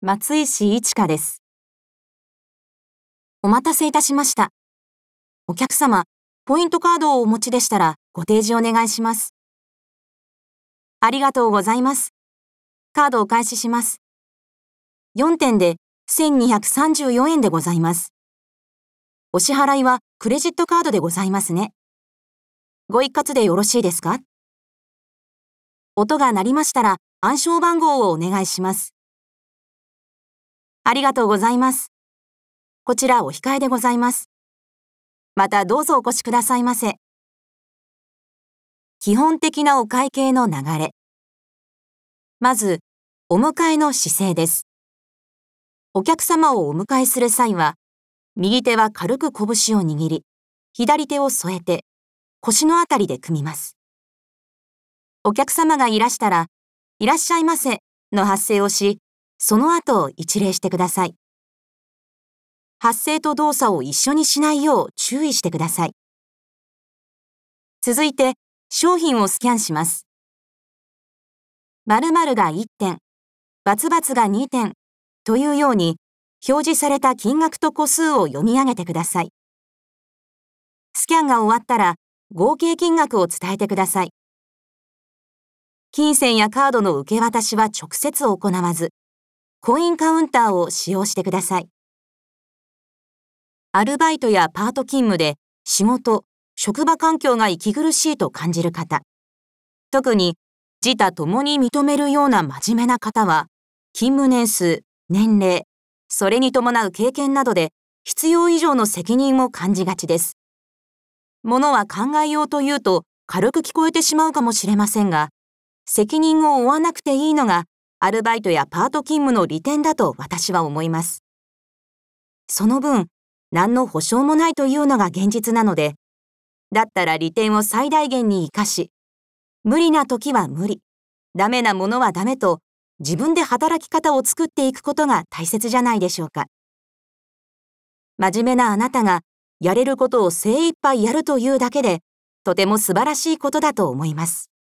松井市一花です。お待たせいたしました。お客様、ポイントカードをお持ちでしたらご提示お願いします。ありがとうございます。カードお返しします。4点で1234円でございます。お支払いはクレジットカードでございますね。ご一括でよろしいですか？音が鳴りましたら暗証番号をお願いします。ありがとうございます。こちらお控えでございます。またどうぞお越しくださいませ。基本的なお会計の流れ。まず、お迎えの姿勢です。お客様をお迎えする際は、右手は軽く拳を握り、左手を添えて、腰のあたりで組みます。お客様がいらしたら、いらっしゃいませの発声をし、その後一礼してください。発声と動作を一緒にしないよう注意してください。続いて、商品をスキャンします。〇〇が1点、××が2点というように、表示された金額と個数を読み上げてください。スキャンが終わったら、合計金額を伝えてください。金銭やカードの受け渡しは直接行わず、コインカウンターを使用してください。アルバイトやパート勤務で仕事、職場環境が息苦しいと感じる方、特に自他ともに認めるような真面目な方は、勤務年数、年齢、それに伴う経験などで必要以上の責任を感じがちです。ものは考えようというと軽く聞こえてしまうかもしれませんが、責任を負わなくていいのがアルバイトやパート勤務の利点だと私は思います。その分、何の保証もないというのが現実なので、だったら利点を最大限に活かし、無理な時は無理、ダメなものはダメと、自分で働き方を作っていくことが大切じゃないでしょうか。真面目なあなたが、やれることを精一杯やるというだけで、とても素晴らしいことだと思います。